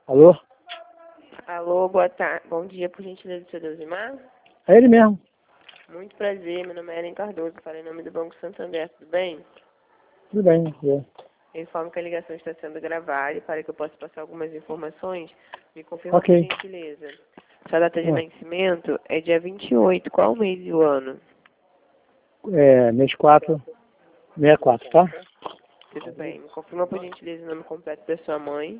Alô? Alô, boa tarde. Bom dia, por gentileza, seu Deusimar. É ele mesmo. Muito prazer, meu nome é Ellen Cardoso, falo em nome do Banco Santander, tudo bem? Tudo bem. Eu informo que a ligação está sendo gravada e para que eu possa passar algumas informações, me confirma por Ok. gentileza. Sua data de nascimento é dia 28, qual o mês e o ano? Mês 4, 64, tá? Tudo bem, me confirma por gentileza o nome completo da sua mãe.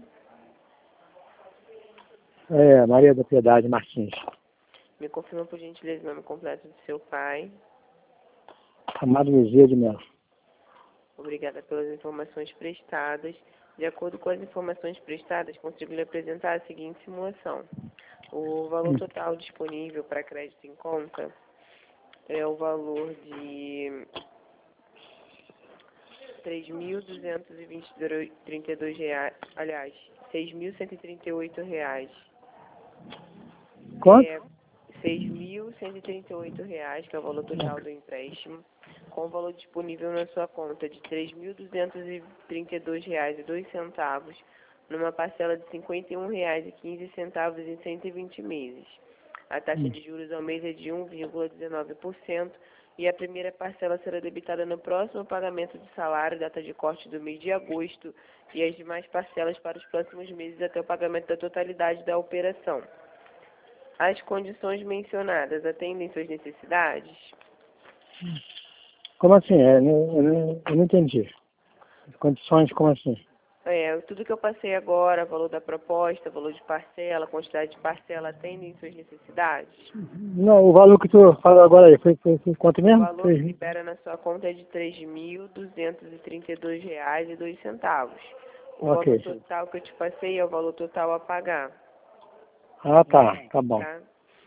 Maria da Piedade Martins. Me confirma por gentileza o nome completo do seu pai. Amado Bezerra de Melo. Obrigada pelas informações prestadas. De acordo com as informações prestadas, consigo lhe apresentar a seguinte simulação. O valor total disponível para crédito em conta é o valor de R$ 3.232, aliás, R$ 6.138. Quanto? R$ 6.138, que é o valor total do empréstimo, com o valor disponível na sua conta de R$ 3.232,02, numa parcela de R$ 51,15 em 120 meses. A taxa de juros ao mês é de 1,19% e a primeira parcela será debitada no próximo pagamento de salário, data de corte do mês de agosto, e as demais parcelas para os próximos meses até o pagamento da totalidade da operação. As condições mencionadas atendem suas necessidades? Como assim? Eu não entendi. As condições, como assim? Tudo que eu passei agora, valor da proposta, valor de parcela, quantidade de parcela, atendem suas necessidades? Não, o valor que tu falou agora aí, foi quanto O mesmo? valor que libera na sua conta é de R$ 3.232,02. O Ok. valor total que eu te passei é o valor total a pagar. Ah, tá bom. Tá?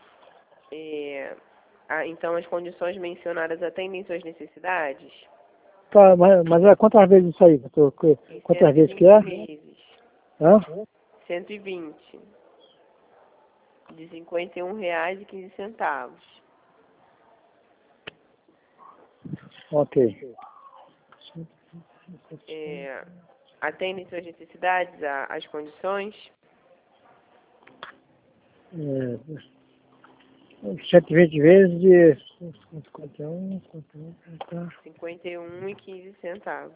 Então, as condições mencionadas atendem suas necessidades? Tá, mas quantas vezes isso aí? Quantas vezes que é? Meses. Hã? 120. De R$ 51,15. Ok. Atendem suas necessidades, as condições? 120 vezes de 51, 51, R$ 51,15.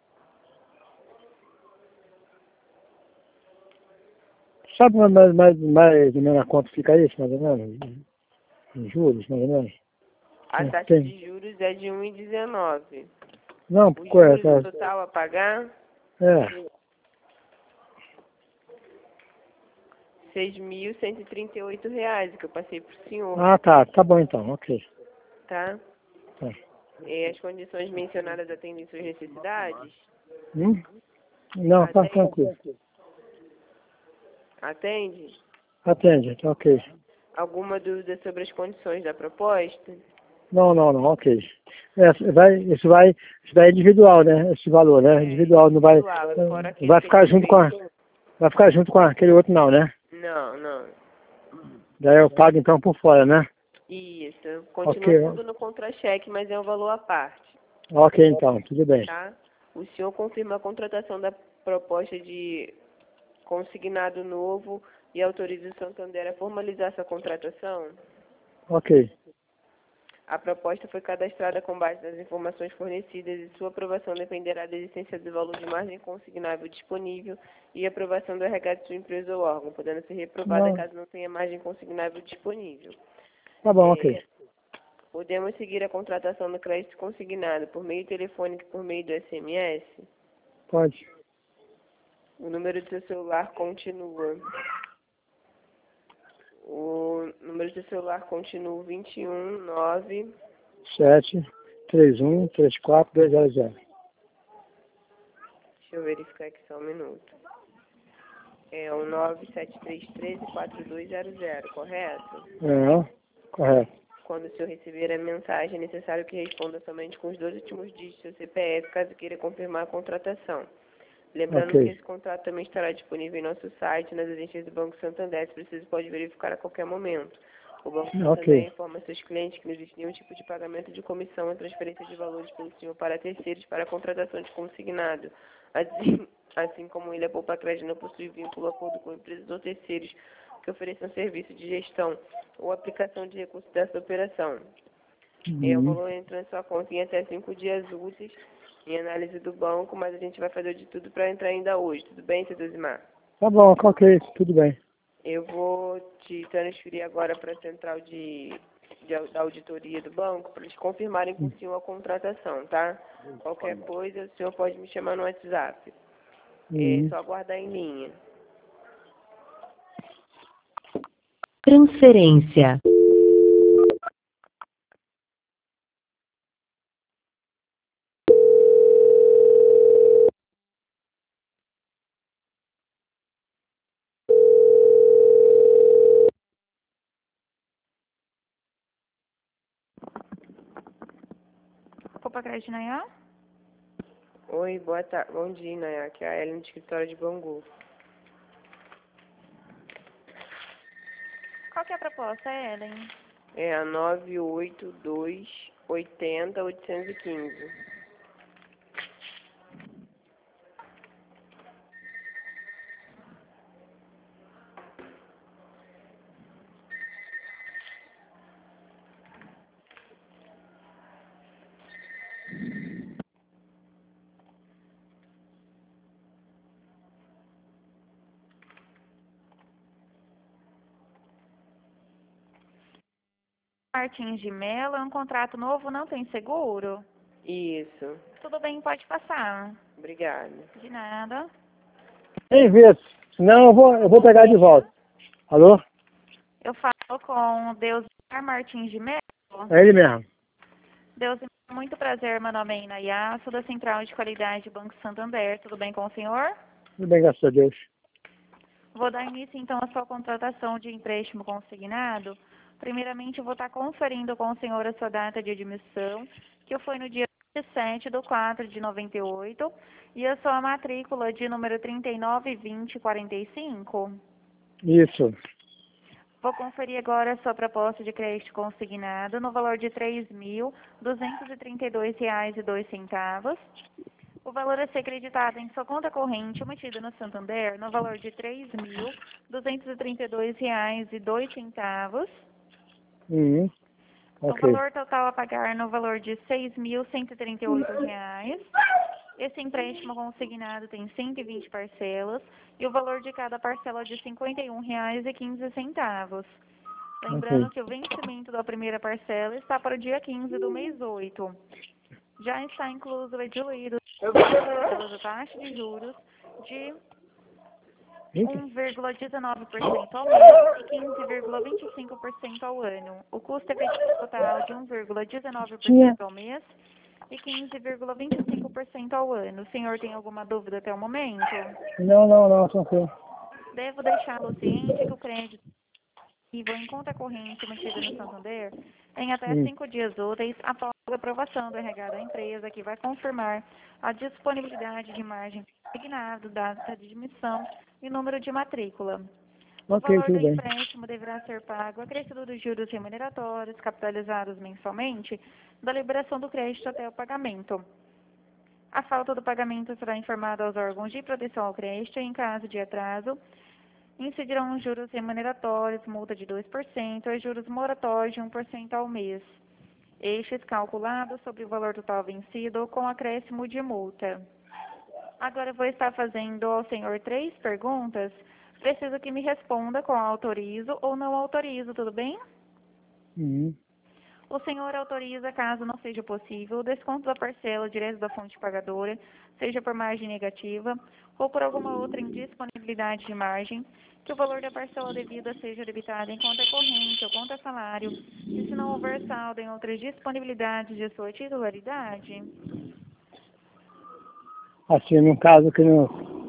Sabe mais ou menos a quanto fica isso, mais ou menos? Em juros, mais ou menos? A taxa de juros é de 1,19. Não, O juros total a pagar? R$ 6.138, que eu passei para o senhor. Ah, tá bom então, ok. Tá? Tá. As condições mencionadas atendem suas necessidades? Não, tá tranquilo. Atende? Atende, tá ok. Alguma dúvida sobre as condições da proposta? Não, ok. Isso vai individual, né? Esse valor, né? Individual, não vai. Fora aquele Vai que ficar a gente junto com fez. vai ficar junto com aquele outro não, né? Não. Daí eu pago então por fora, né? Isso. Continua Ok. tudo no contra-cheque, mas é um valor à parte. Ok, então, tudo bem. Tá? O senhor confirma a contratação da proposta de consignado novo e autoriza o Santander a formalizar essa contratação? Ok. A proposta foi cadastrada com base nas informações fornecidas e sua aprovação dependerá da existência do valor de margem consignável disponível e aprovação do RH de sua empresa ou órgão, podendo ser reprovada caso não tenha margem consignável disponível. Tá bom, ok. Podemos seguir a contratação do crédito consignado por meio telefônico e por meio do SMS? Pode. O número do seu celular continua. O número do seu celular continua 219. 73134 200. Deixa eu verificar aqui só um minuto. É o 973134200, correto? Correto. Quando o senhor receber a mensagem, é necessário que responda somente com os 2 últimos dígitos do seu CPF, caso queira confirmar a contratação. Lembrando que esse contrato também estará disponível em nosso site, nas agências do Banco Santander. Se preciso, pode verificar a qualquer momento. O Banco Santander informa seus clientes que não existe nenhum tipo de pagamento de comissão ou transferência de valores pelo senhor para terceiros para a contratação de consignado. Assim como ele, a Poupa Crédito não possui vínculo ou acordo com empresas ou terceiros que ofereçam serviço de gestão ou aplicação de recursos dessa operação. O valor entra em sua conta em até 5 dias úteis em análise do banco, mas a gente vai fazer de tudo para entrar ainda hoje. Tudo bem, seu Duzimar? Tá bom, ok, tudo bem. Eu vou te transferir agora para a central da auditoria do banco para eles confirmarem com o senhor a contratação, tá? Qualquer coisa, o senhor pode me chamar no WhatsApp. É só aguardar em linha. Transferência. Poupa Crédito Nayá? Oi, boa tarde. Bom dia, Nayá. Aqui é a Ellen do escritório de Bangu. Qual que é a proposta, Ellen? É a 98280-815. Martins de Mello, é um contrato novo, não tem seguro? Isso. Tudo bem, pode passar. Obrigada. De nada. Tem vezes, senão eu vou pegar de volta. Alô? Eu falo com o Deusimar Martins de Mello. É ele mesmo. Deusimar, muito prazer, meu nome é Inayá, sou da Central de Qualidade do Banco Santander. Tudo bem com o senhor? Tudo bem, graças a Deus. Vou dar início, então, à sua contratação de empréstimo consignado. Primeiramente, eu vou estar conferindo com o senhor a sua data de admissão, que foi no dia 27/4/98, e a sua matrícula de número 392045. Isso. Vou conferir agora a sua proposta de crédito consignado no valor de R$ 3.232,02. O valor a ser creditado em sua conta corrente emitida no Santander no valor de R$ 3.232,02. O Ok. valor total a pagar no valor de R$ 6.138. Esse empréstimo consignado tem 120 parcelas e o valor de cada parcela é de R$ 51,15. Lembrando que o vencimento da primeira parcela está para o dia 15 do mês 8. Já está incluso e diluído pela taxa de juros de 1,19% ao mês e 15,25% ao ano. O custo efetivo total de 1,19% ao mês e 15,25% ao ano. O senhor tem alguma dúvida até o momento? Não, tranquilo. Devo deixá-lo ciente que o crédito em conta corrente mantida no Santander em até 5 dias úteis após a aprovação do RH da empresa, que vai confirmar a disponibilidade de margem consignado, data de admissão e número de matrícula. O Ok, valor do tudo bem. empréstimo deverá ser pago acrescido dos juros remuneratórios capitalizados mensalmente da liberação do crédito até o pagamento. A falta do pagamento será informada aos órgãos de proteção ao crédito e, em caso de atraso, incidirão os juros remuneratórios, multa de 2% e juros moratórios de 1% ao mês. Estes calculados sobre o valor total vencido com acréscimo de multa. Agora eu vou estar fazendo ao senhor 3 perguntas. Preciso que me responda com autorizo ou não autorizo, tudo bem? O senhor autoriza, caso não seja possível, o desconto da parcela direto da fonte pagadora, seja por margem negativa ou por alguma outra indisponibilidade de margem, que o valor da parcela devida seja debitado em conta corrente ou conta salário, e se não houver saldo em outras disponibilidades de sua titularidade. Assim, no caso que não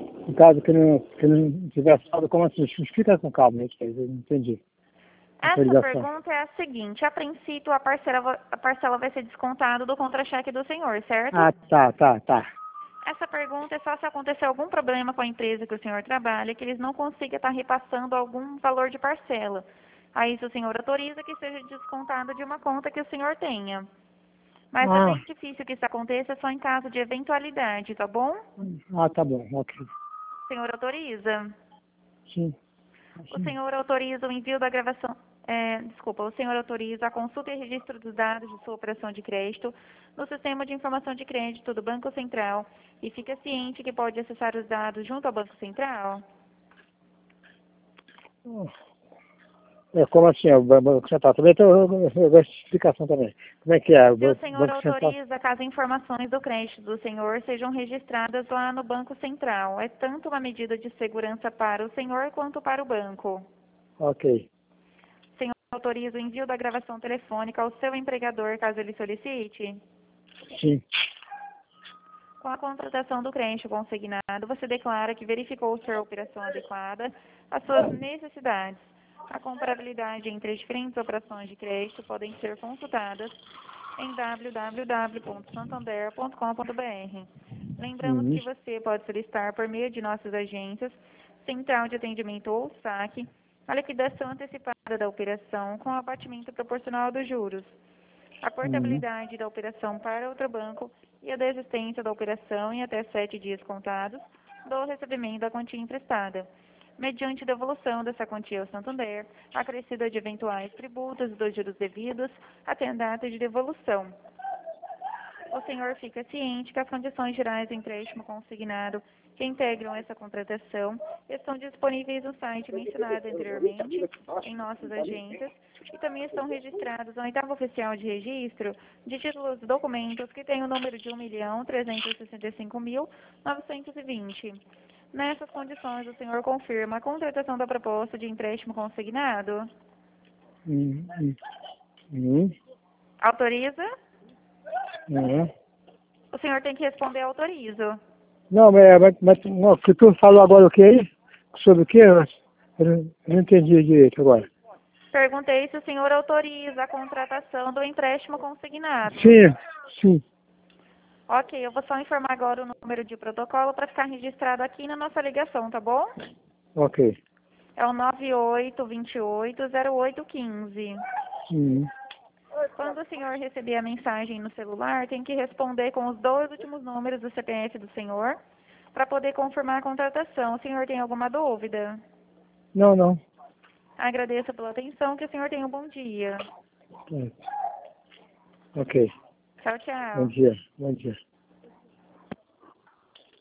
tiver saldo, como assim? Explica com calma, isso aí, eu não entendi. Essa pergunta é a seguinte: a princípio a parcela vai ser descontada do contra-cheque do senhor, certo? Ah, tá. Essa pergunta é só se acontecer algum problema com a empresa que o senhor trabalha, que eles não consigam estar repassando algum valor de parcela. Aí, se o senhor autoriza, que seja descontado de uma conta que o senhor tenha. Mas é Ah, bem difícil que isso aconteça só em caso de eventualidade, tá bom? tá bom, ok. O senhor autoriza? Sim. O senhor autoriza o envio da gravação... o senhor autoriza a consulta e registro dos dados de sua operação de crédito no sistema de informação de crédito do Banco Central e fica ciente que pode acessar os dados junto ao Banco Central? Como assim, o Banco Central? Também eu gosto de explicação também. Como é que é? O Se o senhor Banco Central? autoriza que as informações do crédito do senhor sejam registradas lá no Banco Central, é tanto uma medida de segurança para o senhor quanto para o banco. Ok. O senhor autoriza o envio da gravação telefônica ao seu empregador, caso ele solicite? Sim. Com a contratação do crédito consignado, você declara que verificou ser a operação adequada às suas necessidades. A comparabilidade entre as diferentes operações de crédito podem ser consultadas em www.santander.com.br. Lembramos Uhum. que você pode solicitar por meio de nossas agências, Central de Atendimento ou SAC, a liquidação antecipada da operação com abatimento proporcional dos juros, a portabilidade da operação para outro banco e a desistência da operação em até 7 dias contados do recebimento da quantia emprestada, mediante devolução dessa quantia ao Santander, acrescida de eventuais tributos e dos juros devidos até a data de devolução. O senhor fica ciente que as condições gerais do empréstimo consignado que integram essa contratação estão disponíveis no site mencionado anteriormente, em nossas agências, e também estão registrados na oitava oficial de registro de títulos e documentos que tem o número de 1.365.920. Nessas condições, o senhor confirma a contratação da proposta de empréstimo consignado? Uhum. Uhum. Autoriza? Uhum. O senhor tem que responder autorizo. Não, o que tu falou agora o que aí? Sobre o que? Eu não entendi direito agora. Perguntei se o senhor autoriza a contratação do empréstimo consignado. Sim, sim. Ok, eu vou só informar agora o número de protocolo para ficar registrado aqui na nossa ligação, tá bom? Ok. É o 98280815. Uhum. Quando o senhor receber a mensagem no celular, tem que responder com os 2 últimos números do CPF do senhor para poder confirmar a contratação. O senhor tem alguma dúvida? Não, não. Agradeço pela atenção, que o senhor tenha um bom dia. Ok. Tchau, Bom tchau. dia. Bom dia.